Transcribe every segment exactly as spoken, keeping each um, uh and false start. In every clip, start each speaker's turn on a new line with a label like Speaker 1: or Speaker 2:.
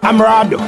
Speaker 1: Amrado,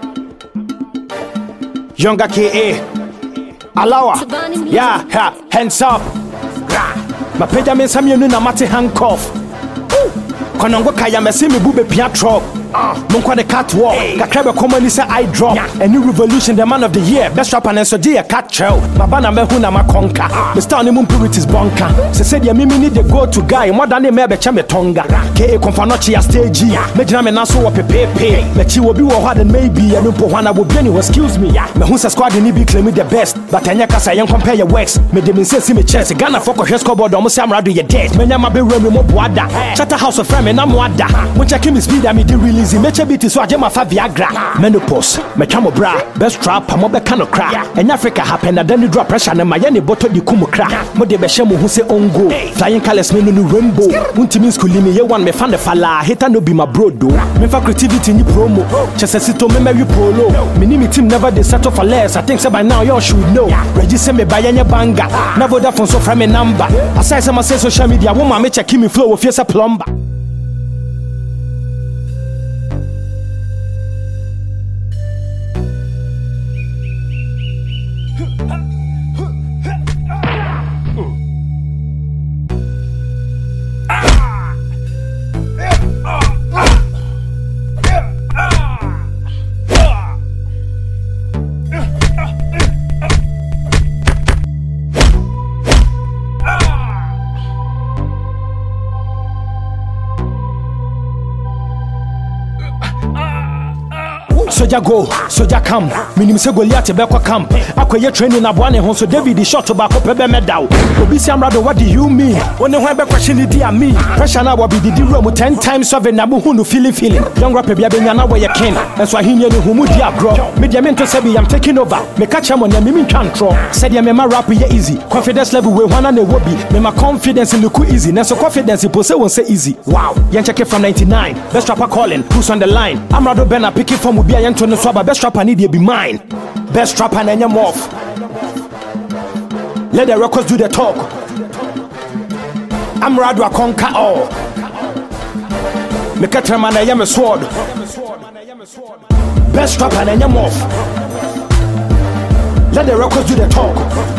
Speaker 1: Younger K A, Alawa, yeah, ha, hands up. My Benjamin Samuel na mate handcuff. Konongo kaya mesi me bube pia truck. Munko the catwalk. Kakrebe komani say I drop. A new revolution, the man of the year. Best rapper and so dear cat chow. Mabana me huna ma konka. Me star ni mumpurities bonka. Se said ya mimi need the go-to guy. More than me becha me tonga. K A konfanochi ya stage. Me jina me naso wa pepepe. Me chi wobi wo hard and maybe. Ya numpo wana wo bieni wo excuse me. Me hunsa squad ni bi claim me the best. But anya kasa yen compare your works. Me de me say see me chest. Ghana foko hwe scoreboard omo say Amrado ye dead. Me nya ma be remi mo boada. Shatter house of frame na mo ada. Mo check me speed and me dey release. Meche biti so aje ma fa Viagra. Menopause. Me twa mo bra. Best trap mo be kan okra. Enya Africa happen na then drop pressure na ma ye ne boto di kumu kra. Mo de be hye mo hu say ongo. Flying colors me no no rainbow. Untimi school me ye one me fan the fala. Hater no be my bro do. Me fa creativity ni promo. Chese sito me me polo. Me ni me team never dey settle for less. I think say by now you should know. Register me buy any banga. Never that phone so from me number. Aside say my say social media woman me check me flow of face a plumber. Soja go, soja come. Minim se Goliath be kwa camp. Akoye training na bwane ho so David shot ba ko pebe medal. Obi si Amrado, what do you mean? One ho be question di a me. Pressure na wo bi di room ten times seven na bu hunu feeling feeling. Young rapper bia benya na we ye king. Enso ahinya ni humu di agro. Media me to say be I'm taking over. Me catch am on na me me twantro. Said ya me ma rap ye easy. Confidence level we wana na wo bi. Me ma confidence in look easy. Na so confidence ipo say won say easy. Wow. Yan check it from ninety-nine. Best rapper calling. Who's on the line? Amrado Bena picking from Ubi to no swaba. Best rapper need to be mine. Best rapper and your off. Let the records do the talk. Amrado I conquer all. Make a tremor and I am a sword. Best rapper and your off. Let the records do the talk.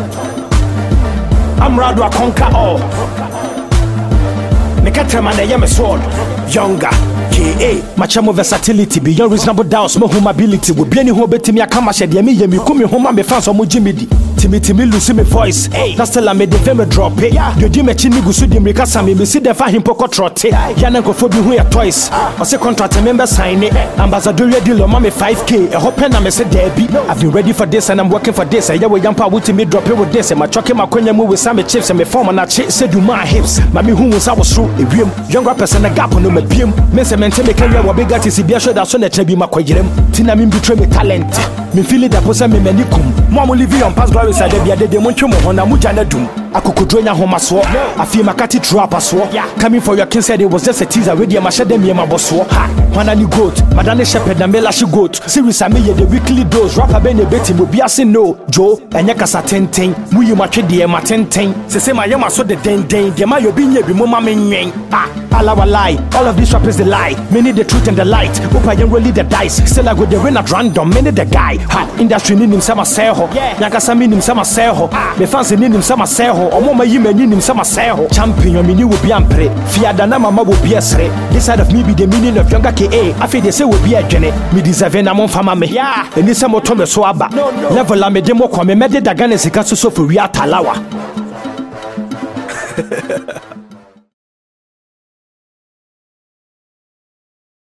Speaker 1: Amrado I conquer all. Make a tremor and I am a sword. Younger K A, machamo versatility beyond reasonable doubts, mo home ability. We be any who bet me a kama shed yemi yemi kumi home me fans omo jimidi. Timi timi lose me voice. That's still I made the fame drop it. You di me chini gusu di mrika sami me see the fa him poko trotte. Yana go for bi hu ya twice. I say contract member sign it. Ambassador deal on me five K. A hope na me say Debbie. I've been ready for this and I'm working for this. Yeah we yampa wuti me drop it with this. My chucking my konya mu with some chips and me form and I chase say do my hips. Mami who was I was through a rim. Young rappers and a gap on me beam. Me say mente me kenya wa big artist bi show that so na chebi makwagirem. Tina me betray me talent. Me feel that posa me menikum. Mo am live on past glory side bia de mo ntwe mo ho na mu jana dum. Akokodronya homa so. Afi makati trap so. Coming for your king said it was just a teaser with your mashe dem yema boso. Ha. Wana ni goat. Madane shepherd na mela she goat. Series ame ye the weekly dose. Rapper be ne beti mo bia se no. Joe enye kasa tenten. Mu yi matwe de ma tenten. Se se ma yema so de den den. De ma yo bi nye bi mo ma menwen. Ah. All our lie. All of these rappers the lie. Many the truth and the light. Opa yen really the dice. Still I go the win at random. Many the guy. Ha. Industry need him sama seho. Nyakasa mi nim sama seho. Me fans need him sama seho. Omo ma yi mani nim sama seho. Champion me ni wo bi ampre. Fiada na mama wo bi esre. This side of me be the meaning of Younger K A. Afi they say wo bi adwene. Me deserve na mon fama me. Yeah. Eni se mo to me so aba. Level la me de mo kwa me me de daga ne sika so so for wi atalawa.